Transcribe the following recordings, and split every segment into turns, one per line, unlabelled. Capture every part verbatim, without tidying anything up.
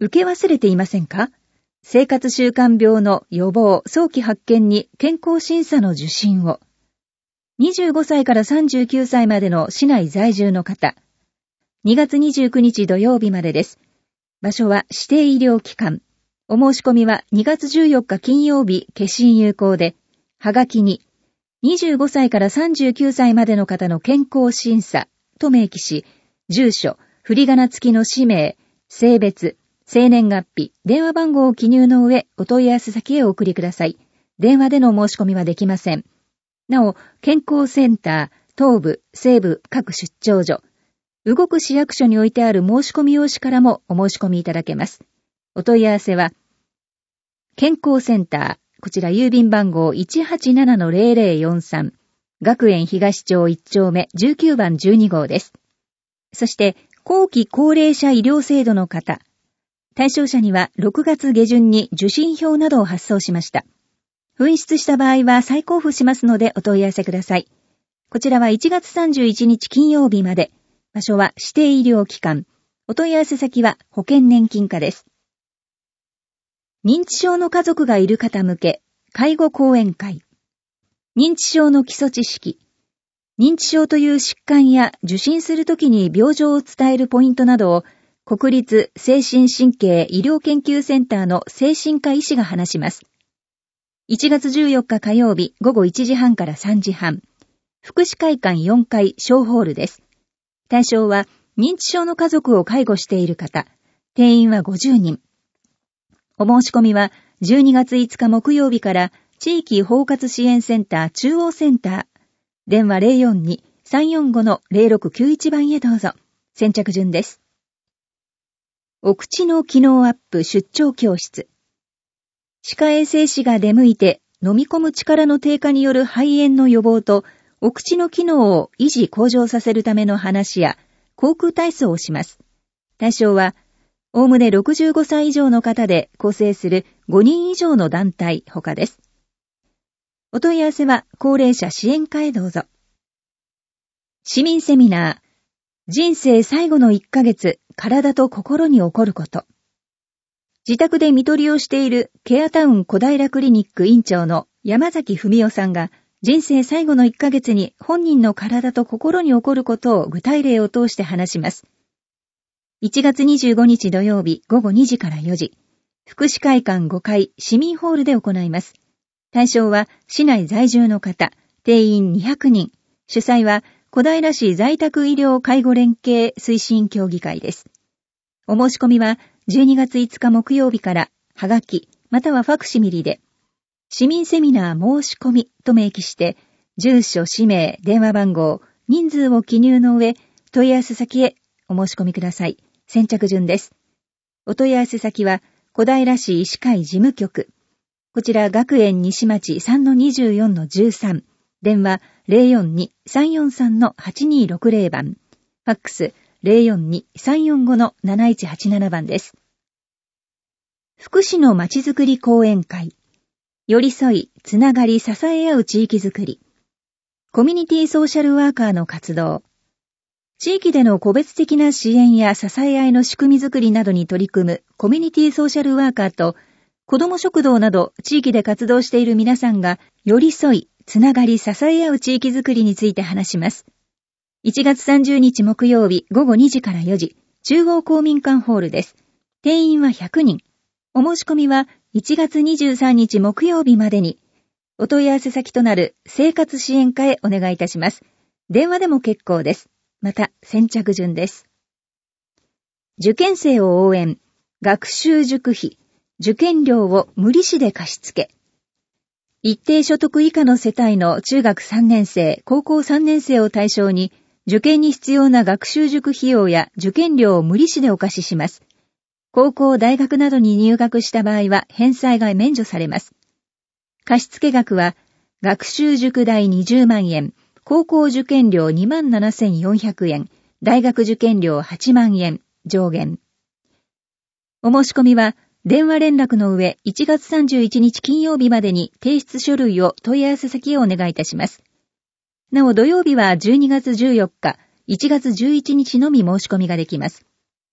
受け忘れていませんか？生活習慣病の予防、早期発見に健康審査の受診を。にじゅうごさいからさんじゅうきゅうさいまでの市内在住の方。にがつにじゅうくにち土曜日までです。場所は指定医療機関。お申し込みはにがつじゅうよっか金曜日決診有効で、はがきににじゅうごさいからさんじゅうきゅうさいまでの方の健康審査と明記し、住所、振り仮名付きの氏名、性別、生年月日、電話番号を記入の上、お問い合わせ先へお送りください。電話での申し込みはできません。なお、健康センター、東部、西部各出張所、動く市役所に置いてある申し込み用紙からもお申し込みいただけます。お問い合わせは、健康センター、こちら郵便番号 いちはちななのゼロゼロよんさん、学園東町いち丁目じゅうきゅうばんじゅうに号です。そして、後期高齢者医療制度の方、対象者にはろくがつ下旬に受診票などを発送しました。紛失した場合は再交付しますのでお問い合わせください。こちらはいちがつさんじゅういちにち金曜日まで。場所は指定医療機関。お問い合わせ先は保険年金課です。認知症の家族がいる方向け、介護講演会。認知症の基礎知識。認知症という疾患や受診するときに病状を伝えるポイントなどを国立精神神経医療研究センターの精神科医師が話します。いちがつじゅうよっか火曜日ごごいちじはんからさんじはん。福祉会館よんかい小ホールです。対象は認知症の家族を介護している方。定員はごじゅうにん。お申し込みはじゅうにがついつか木曜日から地域包括支援センター中央センター。電話 ゼロよんに さんよんご のゼロろくきゅういち番へどうぞ。先着順です。お口の機能アップ出張教室。歯科衛生士が出向いて飲み込む力の低下による肺炎の予防とお口の機能を維持向上させるための話や口腔体操をします。対象はおおむねろくじゅうごさい以上の方で構成するごにん以上の団体ほかです。お問い合わせは高齢者支援課へどうぞ。市民セミナー、人生最後のいっかげつ、体と心に起こること。自宅で看取りをしているケアタウン小平クリニック院長の山崎文夫さんが人生最後のいっかげつに本人の体と心に起こることを具体例を通して話します。いちがつにじゅうごにち土曜日ごごにじからよじ、福祉会館ごかい市民ホールで行います。対象は市内在住の方、定員にひゃくにん、主催は小平市在宅医療介護連携推進協議会です。お申し込みはじゅうにがついつか木曜日からはがきまたはファクシミリで市民セミナー申し込みと明記して住所、氏名、電話番号、人数を記入の上問い合わせ先へお申し込みください。先着順です。お問い合わせ先は小平市医師会事務局。こちら学園西町 さんのにじゅうよんのじゅうさん。電話 ゼロよんに さんよんさんのはちにろくゼロ 番。ファックス ゼロよんに さんよんごのなないちはちなな 番です。福祉のまちづくり講演会。寄り添い、つながり、支え合う地域づくり。コミュニティソーシャルワーカーの活動。地域での個別的な支援や支え合いの仕組みづくりなどに取り組むコミュニティソーシャルワーカーと子ども食堂など地域で活動している皆さんが寄り添い、つながり、支え合う地域づくりについて話します。いちがつさんじゅうにち木曜日ごごにじからよじ、中央公民館ホールです。定員はひゃくにん。お申し込みはいちがつにじゅうさんにち木曜日までに、お問い合わせ先となる生活支援課へお願いいたします。電話でも結構です。また、先着順です。受験生を応援、学習塾費、受験料を無利子で貸し付け。一定所得以下の世帯の中学さんねん生、高校さんねん生を対象に、受験に必要な学習塾費用や受験料を無利子でお貸しします。高校、大学などに入学した場合は返済が免除されます。貸付額は、学習塾代にじゅうまんえん、高校受験料 にまんななせんよんひゃくえん、大学受験料はちまんえん、上限。お申し込みは、電話連絡の上、いちがつさんじゅういちにち金曜日までに提出書類を問い合わせ先へお願いいたします。なお土曜日はじゅうにがつじゅうよっか、いちがつじゅういちにちのみ申し込みができます。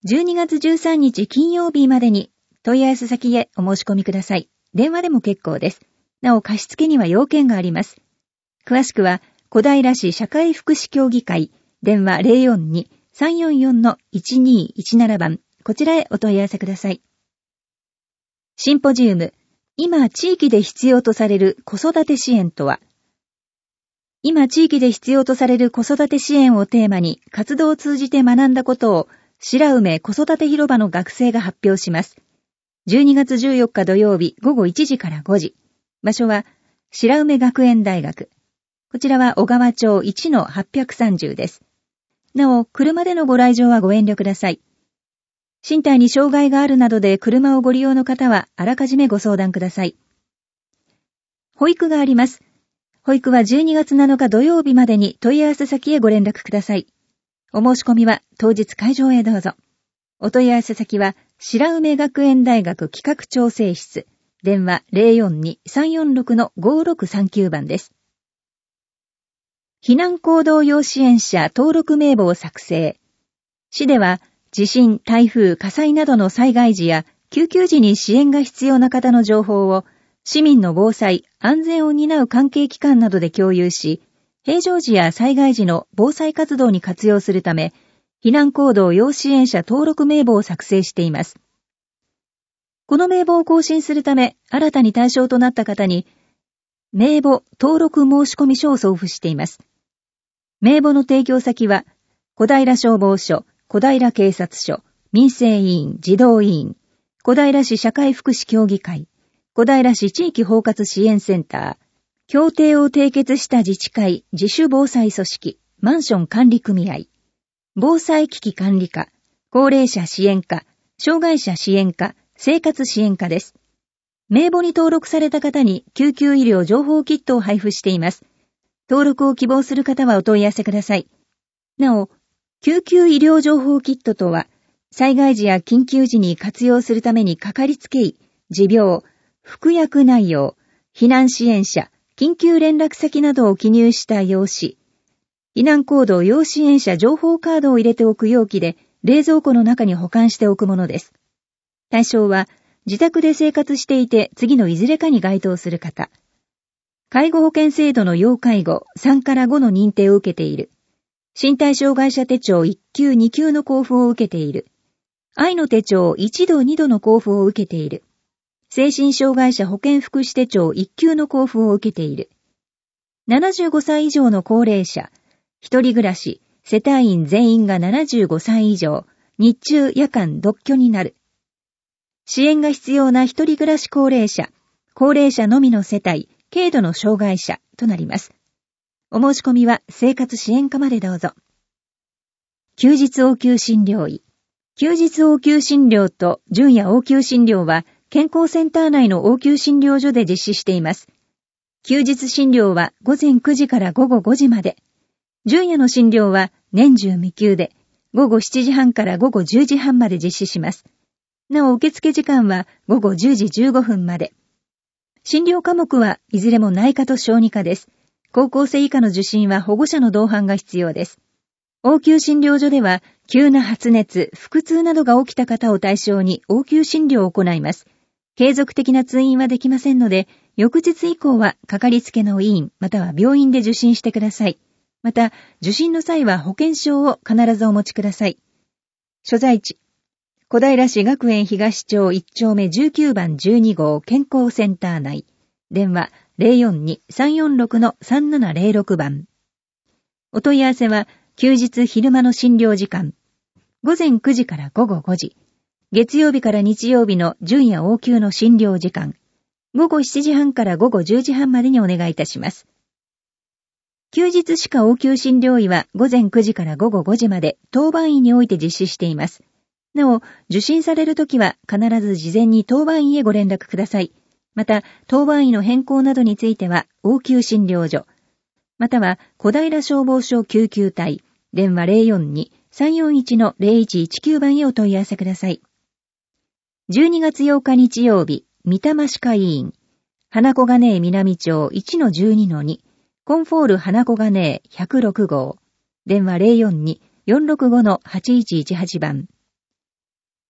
じゅうにがつじゅうさんにち金曜日までに問い合わせ先へお申し込みください。電話でも結構です。なお貸付には要件があります。詳しくは小平市社会福祉協議会電話 ゼロよんに さんよんよん いちにいちなな 番こちらへお問い合わせください。シンポジウム今地域で必要とされる子育て支援とは。今地域で必要とされる子育て支援をテーマに活動を通じて学んだことを白梅子育て広場の学生が発表します。じゅうにがつじゅうよっか土曜日ごごいちじからごじ。場所は白梅学園大学。こちらは小川町 いちのはっぴゃくさんじゅう です。なお、車でのご来場はご遠慮ください。身体に障害があるなどで車をご利用の方はあらかじめご相談ください。保育があります。保育はじゅうにがつなのか土曜日までに問い合わせ先へご連絡ください。お申し込みは当日会場へどうぞ。お問い合わせ先は白梅学園大学企画調整室。電話 ゼロよんに さんよんろく ごろくさんきゅう 番です。避難行動要支援者登録名簿を作成。市では地震、台風、火災などの災害時や救急時に支援が必要な方の情報を市民の防災、安全を担う関係機関などで共有し、平常時や災害時の防災活動に活用するため、避難行動要支援者登録名簿を作成しています。この名簿を更新するため、新たに対象となった方に、名簿登録申込書を送付しています。名簿の提供先は、小平消防署、小平警察署、民生委員、児童委員、小平市社会福祉協議会、小平市地域包括支援センター、協定を締結した自治会、自主防災組織、マンション管理組合、防災危機管理課、高齢者支援課、障害者支援課、生活支援課です。名簿に登録された方に救急医療情報キットを配布しています。登録を希望する方はお問い合わせください。なお、救急医療情報キットとは、災害時や緊急時に活用するためにかかりつけ医、持病、服薬内容、避難支援者、緊急連絡先などを記入した用紙、避難行動要支援者情報カードを入れておく容器で冷蔵庫の中に保管しておくものです。対象は、自宅で生活していて次のいずれかに該当する方。介護保険制度の要介護さんからごの認定を受けている。身体障害者手帳いっきゅうにきゅうの交付を受けている。愛の手帳いちどにどの交付を受けている。精神障害者保健福祉手帳いっきゅうの交付を受けている。ななじゅうごさい以上の高齢者、一人暮らし、世帯員全員がななじゅうごさい以上、日中夜間独居になる。支援が必要な一人暮らし高齢者、高齢者のみの世帯、軽度の障害者となります。お申し込みは生活支援課までどうぞ。休日応急診療医。休日応急診療と準夜応急診療は健康センター内の応急診療所で実施しています。休日診療はごぜんくじからごごごじまで。準夜の診療は年中未休でごごしちじはんからごごじゅうじはんまで実施します。なお受付時間はごごじゅうじじゅうごふんまで。診療科目はいずれも内科と小児科です。高校生以下の受診は保護者の同伴が必要です。応急診療所では急な発熱、腹痛などが起きた方を対象に応急診療を行います。継続的な通院はできませんので、翌日以降はかかりつけの医院または病院で受診してください。また、受診の際は保険証を必ずお持ちください。所在地。小平市学園東町いっちょうめじゅうきゅうばんじゅうにごう健康センター内。電話 ゼロよんに さんよんろく さんななゼロろく 番。お問い合わせは休日昼間の診療時間。ごぜんくじからごごごじ。月曜日から日曜日の準夜応急の診療時間。ごごしちじはんからごごじゅうじはんまでにお願いいたします。休日歯科応急診療医はごぜんくじからごごごじまで当番医において実施しています。なお、受診されるときは必ず事前に当番医へご連絡ください。また、当番医の変更などについては、応急診療所、または小平消防署救急隊、電話 ゼロよんに さんよんいち ゼロいちいちきゅう 番へお問い合わせください。じゅうにがつようか日曜日、三玉歯科医院、花小金井南町 いちのじゅうにのに、コンフォール花小金井ひゃくろくごう、電話 ゼロよんに よんろくご はちいちいちはち 番。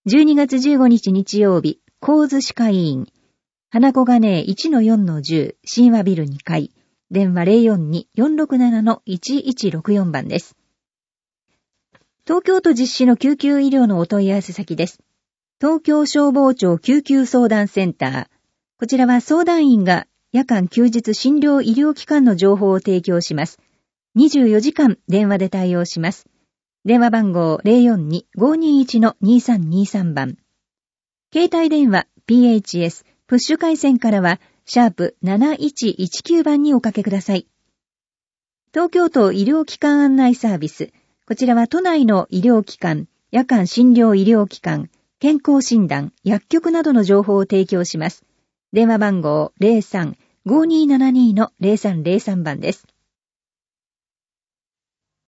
じゅうにがつじゅうごにち日曜日、神津歯科医院、花小金井 いちのよんのじゅう、神話ビルにかい、電話 ゼロよんに よんろくなな いちいちろくよん 番です。東京都実施の救急医療のお問い合わせ先です。東京消防庁救急相談センター。こちらは相談員が夜間休日診療医療機関の情報を提供します。にじゅうよじかん電話で対応します。電話番号 ゼロよんに ごにいち にさんにさん 番。携帯電話 ピーエイチエス プッシュ回線からはシャープなないちいちきゅう 番におかけください。東京都医療機関案内サービス。こちらは都内の医療機関、夜間診療医療機関、健康診断、薬局などの情報を提供します。電話番号 ゼロさん ごにーななに のゼロさんゼロさん 番です。